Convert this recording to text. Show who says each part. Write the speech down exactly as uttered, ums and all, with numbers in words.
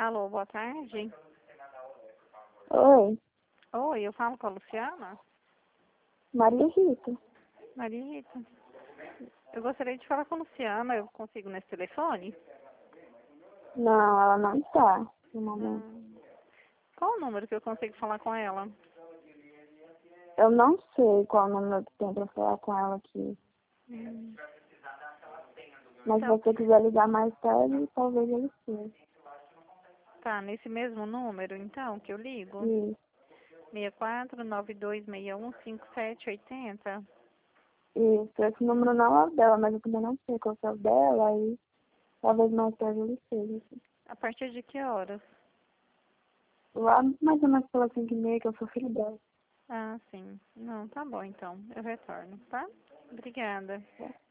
Speaker 1: Alô, boa tarde.
Speaker 2: Oi,
Speaker 1: Oi, eu falo com a Luciana?
Speaker 2: Maria Rita.
Speaker 1: Maria Rita. Eu gostaria de falar com a Luciana, eu consigo nesse telefone?
Speaker 2: Não, ela não está no momento.
Speaker 1: Hum. Qual o número que eu consigo falar com ela?
Speaker 2: Eu não sei qual número que tem pra falar com ela aqui.
Speaker 1: Hum.
Speaker 2: Mas
Speaker 1: Então,
Speaker 2: se você quiser ligar mais tarde, talvez ele esteja.
Speaker 1: tá, nesse mesmo número, então, que eu ligo?
Speaker 2: Isso,
Speaker 1: seis quatro nove dois seis um cinco sete oito zero.
Speaker 2: isso. Esse número não é o dela, mas eu também não sei qual que é o dela, aí talvez mais tarde ele esteja. Assim.
Speaker 1: A partir de que horas?
Speaker 2: Lá mais ou menos pelas cinco e meia, que eu sou filho dela.
Speaker 1: Ah, sim. Não, tá bom então. Eu retorno, tá? Obrigada.
Speaker 2: Tá?